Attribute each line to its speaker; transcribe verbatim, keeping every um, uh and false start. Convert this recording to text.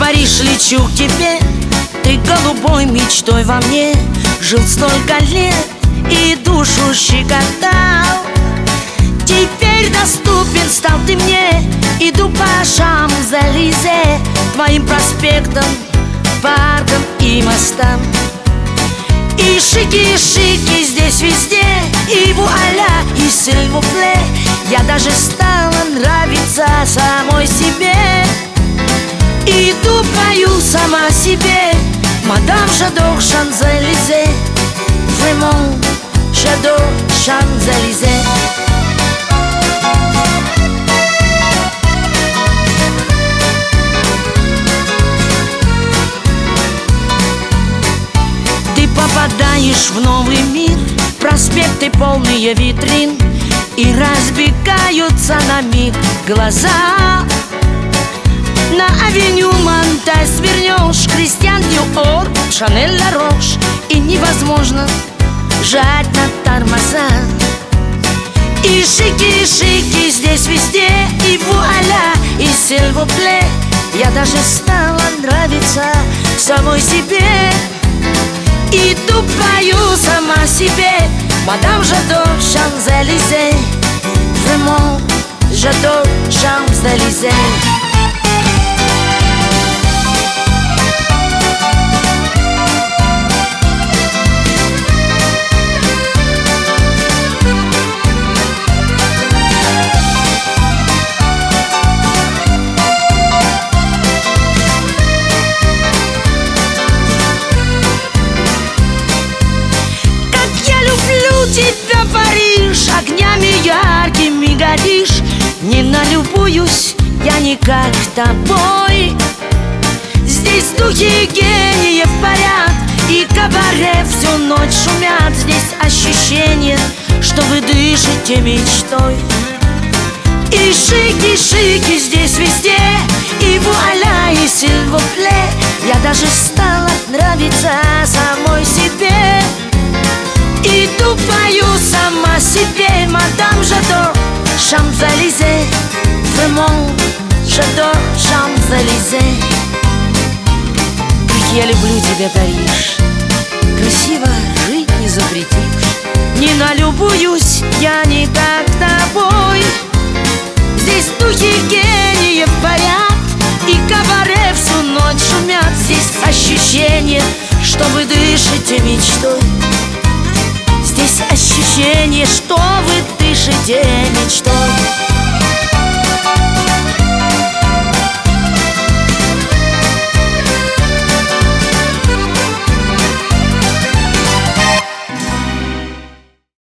Speaker 1: Париж лечу к тебе, ты голубой мечтой во мне. Жил столько лет и душу щекотал. Теперь доступен стал ты мне. Иду по Шанзелизе, твоим проспектам, паркам и мостам. И шики, и шики здесь везде, и вуаля, и сильвупле. Я даже стала нравиться самой себе. Иду, пою сама себе. Мадам Жадор Шанзелизе, Vraiment, j'adore Champs-Élysées. Ты попадаешь в новый мир, проспекты полные витрин, и разбегаются на миг глаза. На авеню Монталь свернешь, Кристиан Диор, Шанель Ла Рош, и невозможно жать на тормоза. И шики, и шики здесь везде, и вуаля, и сильвупле. Я даже стала нравиться самой себе. Иду, пою сама себе. Мадам Жадор Шанзелизе, Vraiment, j'adore Champs-Élysées. Тебя, Париж, огнями яркими горишь. Не налюбуюсь я никак тобой. Здесь духи гениев парят, и кабаре всю ночь шумят. Здесь ощущение, что вы дышите мечтой. И шики, шики здесь везде, и вуаля, и сильвупле. Я даже стала нравиться самой себе. Иду, пою сама себе. Мадам Жадор Шанзелизе, Vraiment, j'adore Champs-Élysées. Как я люблю тебя, Париж. Красиво жить не запретишь. Не налюбуюсь я никак тобой. Здесь духи гениев парят, и кабаре всю ночь шумят. Здесь ощущение, что вы дышите мечтой. Здесь ощущение, что вы дышите мечтой.